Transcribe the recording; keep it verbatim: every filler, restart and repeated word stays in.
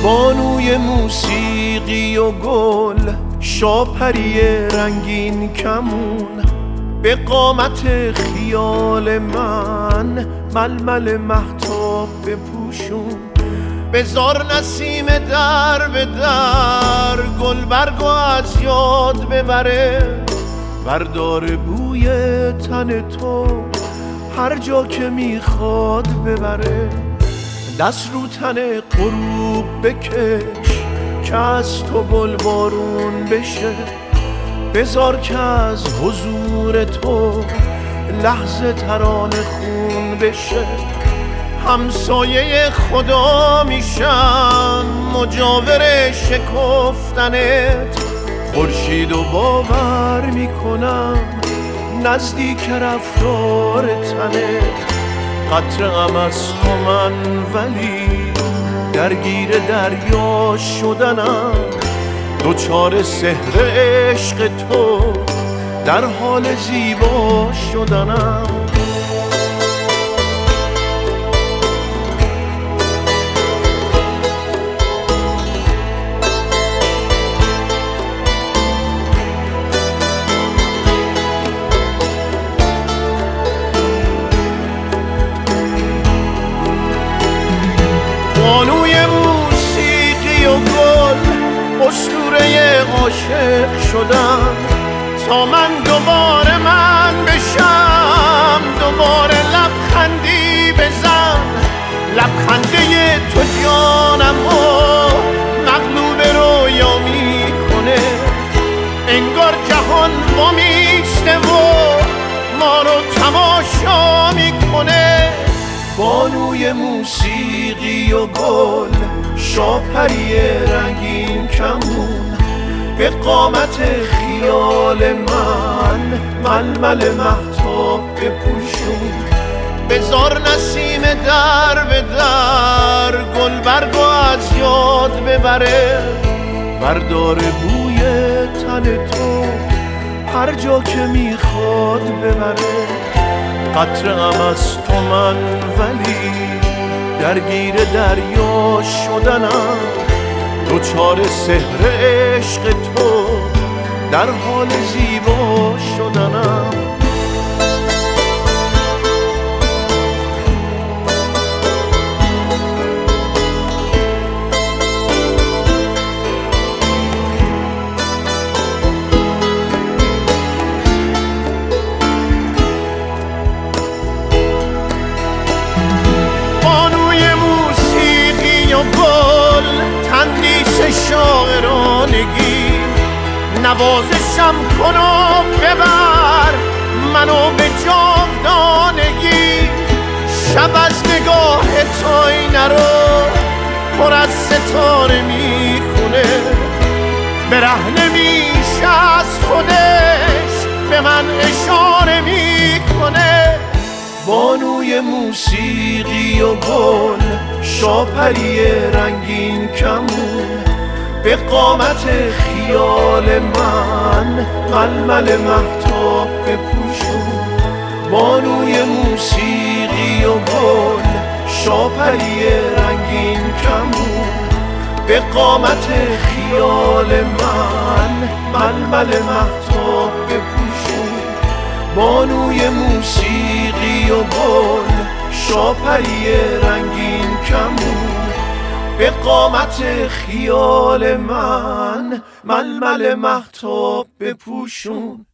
بانوی موسیقی و گل، شاپری رنگین کمون، به قامت خیال من ململ مهتاب بپوشون. بذار نسیم در به در گل برگو از یاد ببره، بردار بوی تن تو هر جا که میخواد ببره. دست رو تن غروب بکش که از تو گل بارون بشه، بذار که از حضور تو لحظه ترانه خون بشه. همسایه خدا میشم مجاور شکفتنت، خورشید و باور میکنم نزدیک رفتار تنت. قطره ام از تو من ولی درگیر دریا شدنم، دوچار سحر عشق تو در حال زیبا شدنم. بانوی موسیقی و گل، اسطوره عاشق شدم تا من دوباره من بشم. دوباره لبخندی بزن، لبخنده تو جانمو مغلوب رویا میکنه. انگار جهان وامیسته و ما رو تماشا میکنه. بانوی موسیقی و گل، شاپری رنگین کمون، به قامت خیال من ململ مهتاب بپوشون. بذار نسیم در به در گل برگو از یاد ببره، بردار بوی تن تو هر جا که میخواد ببره. قطره ام از تو من ولی درگیر دریا شدنم، دوچار سحر عشق تو در حال زیبا شدنم. گل تندیس شاعرانگی، نوازشم کن و ببر منو به جاودانگی. شب از نگاه تو آینه رو پر از ستاره میخونه، برهنه میشه از خودش به من اشاره میکنه. بانوی موسیقی و گل، شاپری رنگین کمون، به قامت خیال من ململ مهتاب بپوشون. بانوی موسیقی و گل، شاپری رنگین کمون، به قامت خیال من ململ مهتاب بپوشون. بانوی موسیقی و گل، شاپری رنگین کمون، به قامت خیال من ململ مهتاب بپوشون.